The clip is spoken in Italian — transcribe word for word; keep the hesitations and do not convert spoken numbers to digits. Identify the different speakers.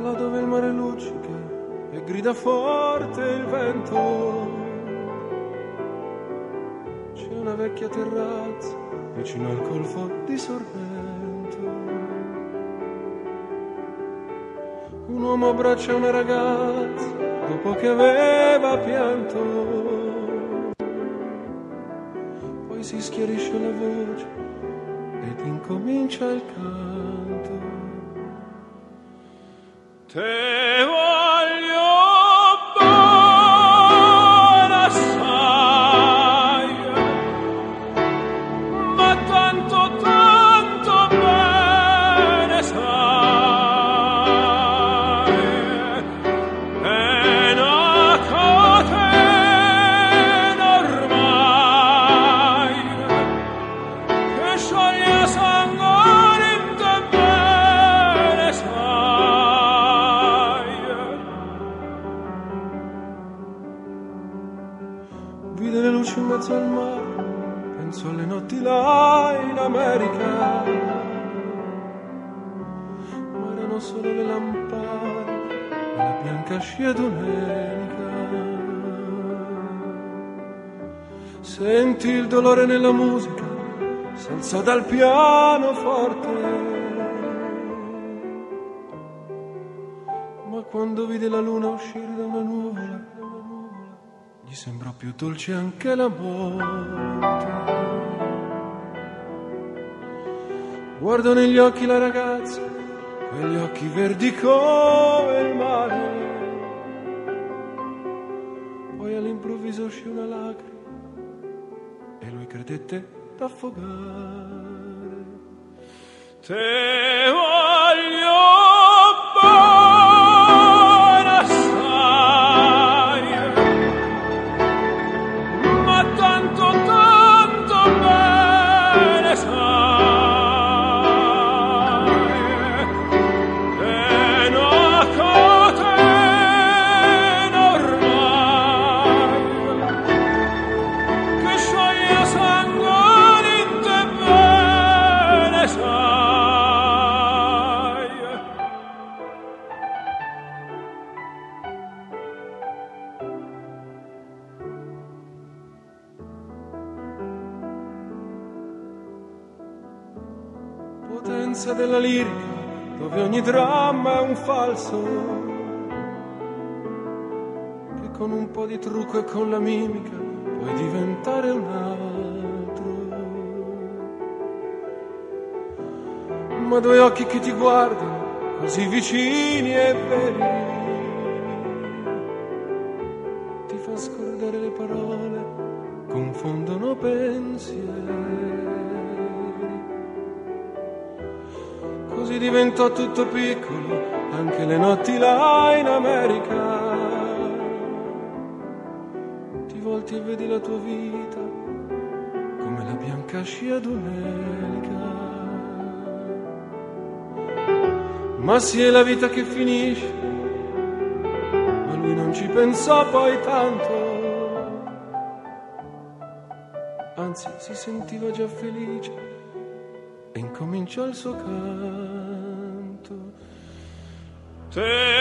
Speaker 1: là dove il mare luccica e grida forte il vento, c'è una vecchia terrazza vicino al golfo di Sorrento. Un uomo abbraccia una ragazza dopo che aveva pianto, poi si schiarisce la voce ed incomincia il canto. Te voglio bene assai, ma tanto tanto bene sai, è una catena ormai che scioglie sangue in te bene sai. Vide le luci in mezzo al mare, penso alle notti là in America, ma erano solo le lampade e la bianca scia domenica. Sentì il dolore nella musica, s'alzò dal pianoforte, ma quando vide la luna uscire da una nuvola, gli sembrò più dolce anche la morte. Guardò negli occhi la ragazza, quegli occhi verdi come il mare, poi all'improvviso uscì una lacrima e lui credette d'affogare. Te voglio bene assai, ma tanto tanto bene sai, è una catena ormai che scioglie sangue in te bene sai. Potenza della lirica, dove ogni dramma è un falso, che con un po' di trucco e con la mimica puoi diventare un altro. Ma due occhi che ti guardano così vicini e veri, ti fa scordare le parole, confondono pensieri. Così diventò tutto piccolo, anche le notti là in America. Ti volti e vedi la tua vita come la bianca scia domenica. Ma sì, è la vita che finisce, ma lui non ci pensò poi tanto, anzi si sentiva già felice e incominciò il suo canto. Te